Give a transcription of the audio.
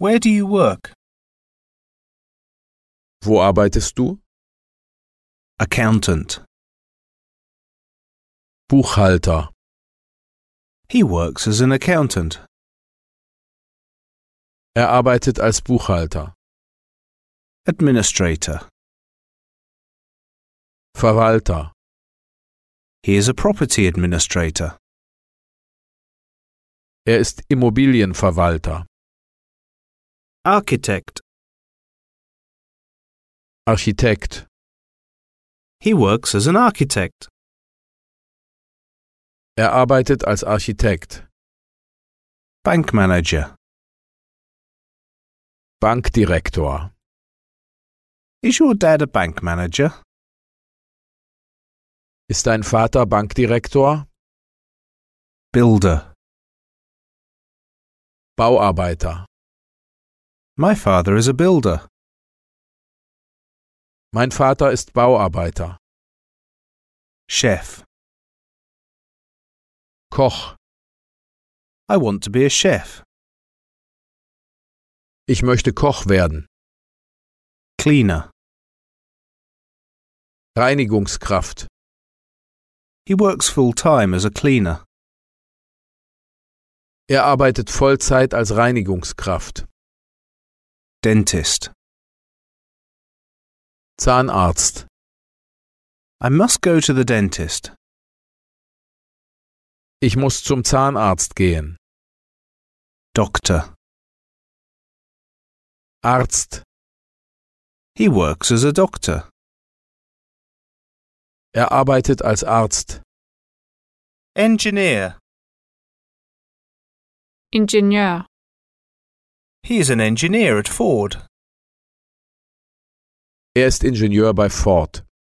Where do you work? Wo arbeitest du? Accountant. Buchhalter. He works as an accountant. Er arbeitet als Buchhalter. Administrator. Verwalter. He is a property administrator. Er ist Immobilienverwalter. Architect. Architekt. He works as an architect. Er arbeitet als Architekt. Bank manager. Bankdirektor. Is your dad a bank manager? Ist dein Vater Bankdirektor? Builder. Bauarbeiter. My father is a builder. Mein Vater ist Bauarbeiter. Chef. Koch. I want to be a chef. Ich möchte Koch werden. Cleaner. Reinigungskraft. He works full-time as a cleaner. Er arbeitet Vollzeit als Reinigungskraft. Dentist. Zahnarzt. I must go to the dentist. Ich muss zum Zahnarzt gehen. Doctor. Arzt. He works as a doctor. Er arbeitet als Arzt. Engineer. Ingenieur. He is an engineer at Ford. Er ist Ingenieur bei Ford.